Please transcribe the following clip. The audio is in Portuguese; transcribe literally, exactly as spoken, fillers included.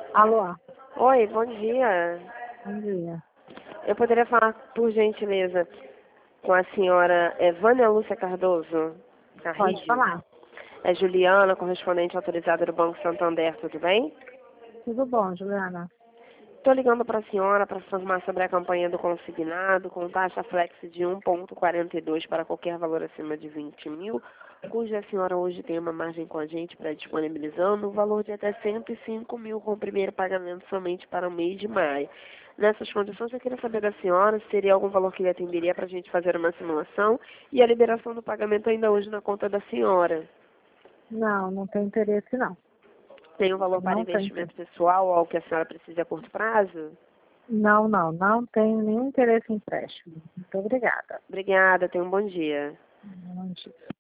Alô, Oi, bom dia. bom dia. Eu poderia falar, por gentileza, com a senhora Evânia Lúcia Cardoso? Pode Carrídio? falar. É Juliana, correspondente autorizada do Banco Santander, tudo bem? Tudo bom, Juliana? Estou ligando para a senhora para informar sobre a campanha do consignado com taxa flex de um vírgula quarenta e dois para qualquer valor acima de vinte mil, cuja a senhora hoje tem uma margem com a gente para disponibilizando o valor de até cento e cinco mil com o primeiro pagamento somente para o mês de maio. Nessas condições, eu queria saber da senhora se teria algum valor que lhe atenderia para a gente fazer uma simulação e a liberação do pagamento ainda hoje na conta da senhora. Não, não tem interesse não. Tem um valor para Não tem. investimento pessoal, algo que a senhora precisa a curto prazo? Não, não, não tenho nenhum interesse em empréstimo. Muito obrigada. Obrigada, tenha um bom dia. Bom dia.